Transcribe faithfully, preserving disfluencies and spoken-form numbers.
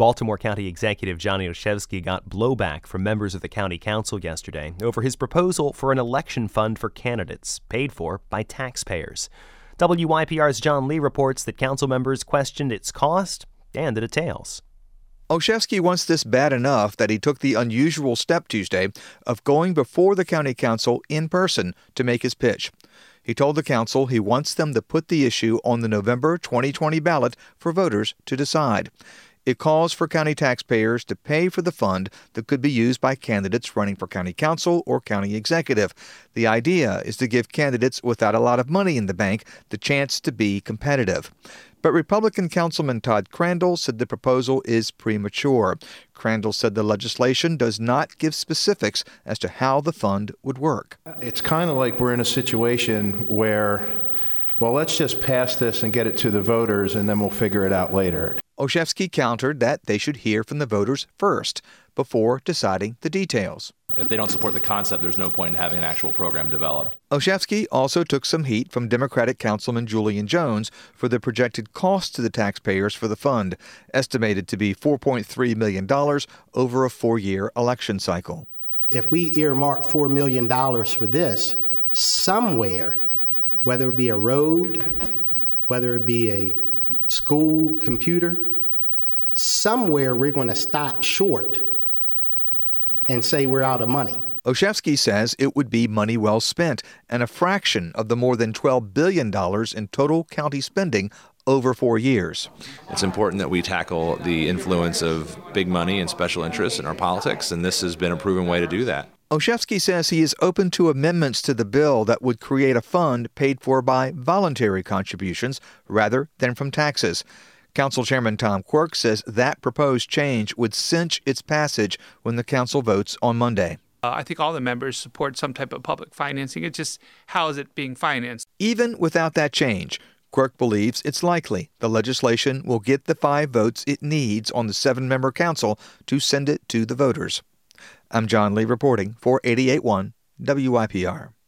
Baltimore County Executive Johnny Olszewski got blowback from members of the county council yesterday over his proposal for an election fund for candidates paid for by taxpayers. W Y P R's John Lee reports that council members questioned its cost and the details. Olszewski wants this bad enough that he took the unusual step Tuesday of going before the county council in person to make his pitch. He told the council he wants them to put the issue on the November twenty twenty ballot for voters to decide. It calls for county taxpayers to pay for the fund that could be used by candidates running for county council or county executive. The idea is to give candidates without a lot of money in the bank the chance to be competitive. But Republican Councilman Todd Crandall said the proposal is premature. Crandall said the legislation does not give specifics as to how the fund would work. It's kind of like we're in a situation where, well, let's just pass this and get it to the voters and then we'll figure it out later. Olszewski countered that they should hear from the voters first before deciding the details. If they don't support the concept, there's no point in having an actual program developed. Olszewski also took some heat from Democratic Councilman Julian Jones for the projected cost to the taxpayers for the fund, estimated to be four point three million dollars over a four-year election cycle. If we earmark four million dollars for this, somewhere, whether it be a road, whether it be a school computer, somewhere we're going to stop short and say we're out of money. Olszewski says it would be money well spent and a fraction of the more than twelve billion dollars in total county spending over four years. It's important that we tackle the influence of big money and special interests in our politics, and this has been a proven way to do that. Olszewski says he is open to amendments to the bill that would create a fund paid for by voluntary contributions rather than from taxes. Council Chairman Tom Quirk says that proposed change would cinch its passage when the council votes on Monday. Uh, I think all the members support some type of public financing. It's just, how is it being financed? Even without that change, Quirk believes it's likely the legislation will get the five votes it needs on the seven-member council to send it to the voters. I'm John Lee reporting for eighty-eight point one W Y P R.